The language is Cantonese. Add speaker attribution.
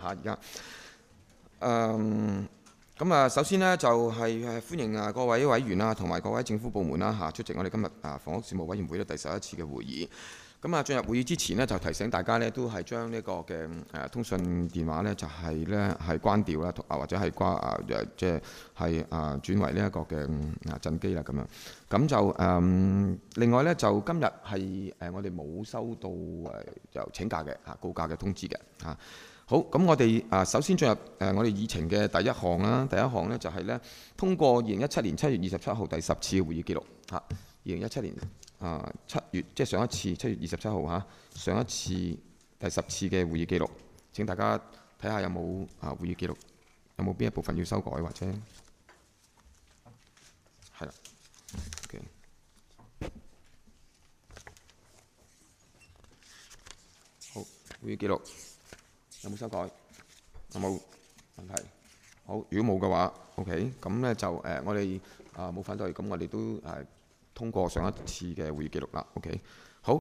Speaker 1: 而家。首先呢，就係歡迎各位委員啦，同埋各位政府部門啦出席我哋今日房屋事務委員會第11次嘅會議。進入會議之前呢，就提醒大家呢，都係將呢個嘅通訊電話呢，就係關掉啦，或者係即係轉為呢一個嘅震機啦咁樣。另外呢，就今日係我哋冇收到就請假嘅告假嘅通知嘅嚇。好，咁我哋首先進入我哋議程嘅第一項啦。第一項呢，就係呢通過2017年7月27號第10次嘅會議記錄嚇。2017年7月即係上一次7月27號嚇，上一次第10次嘅會議記錄。請大家睇下有冇會議記錄，有冇邊一部分要修改或者係啦。OK。好，會議記錄。有冇修改？有冇問題？好，如果冇嘅話 ，OK， 咁咧就我哋冇反對，咁我哋都通過上一次嘅會議記錄啦。OK， 好，